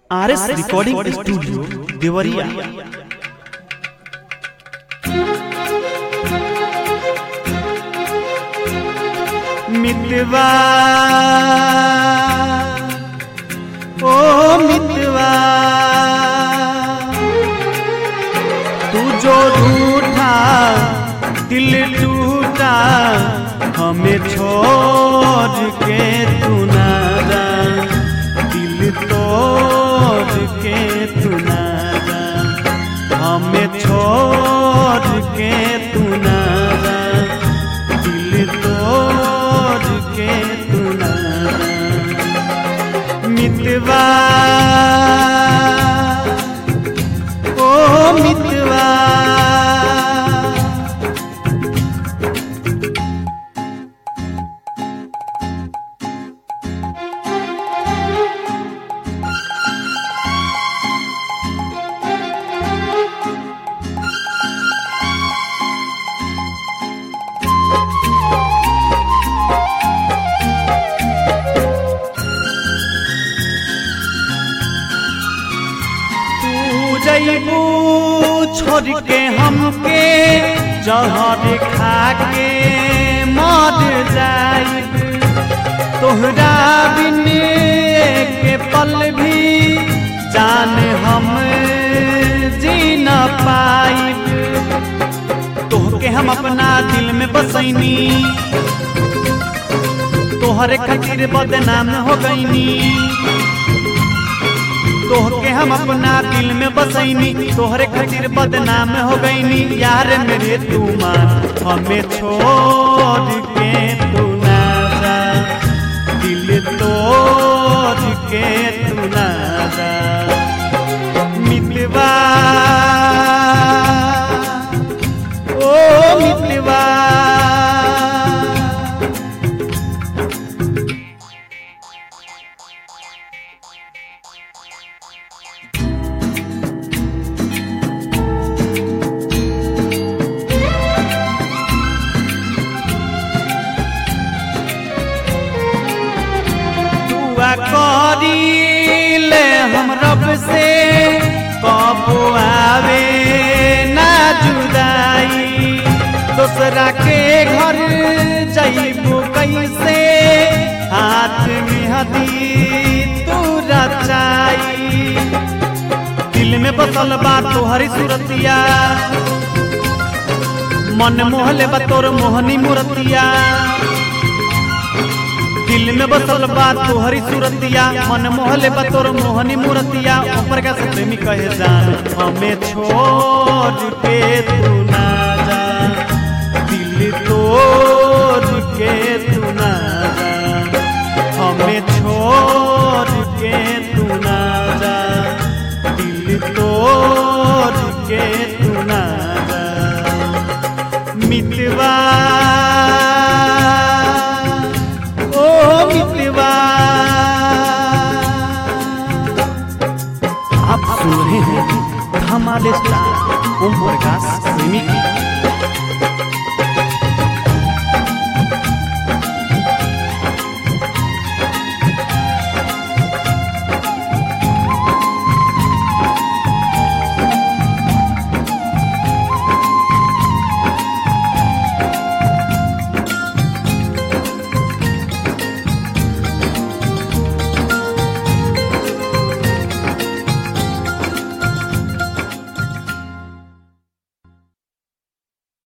RS recording studio Deoria. मितवा ओ मितवा तू जो रूठा दिल टूटा हमें छोड़ के तू ना जा, दिल तोड़ के तू ना जा, हमें छोड़ के तू ना जा, दिल तोड़ के तू ना जा। मितवा ओ मितवा जइबू छोड़ के हमके जहर खा के मर जाइब, तोहरा बिन के पल भी जान हम जी न पाइब। तोहके हम अपना दिल में बसैनी, तोहरे खातिर बदनाम हो गईनी। तोहके हम अपना दिल में बसैनी, तोहरे खातिर बदनाम हो गईनी। यार मेरे तू मान हमें छोड़ के तू ना जा, दिल तोड़ के तू ना जा। मितवा ओ मितवा करीले हम रब से कब आवे ना जुदाई, दूसरा के घर जइबू कैसे हाथ में हदी तू रचाई। दिल में बसल बा तोहरी सूरतिया, मन मोहले बा तोर मोहनी मूर्तिया। दिल में बसल बा तोहरी सूरतिया, मन मोहले बा तोर मोहनी मूर्तिया। ऊपर का प्रेमी कहे जान हमें छोड़ के तू ना जा, दिल तोड़ के तू ना जा, हमें छोड़ के तू ना जा, दिल तोड़ के तू ना जा। मितवा आप सुन रहे हैं हमारे स्टार ओम प्रकाश प्रेमी की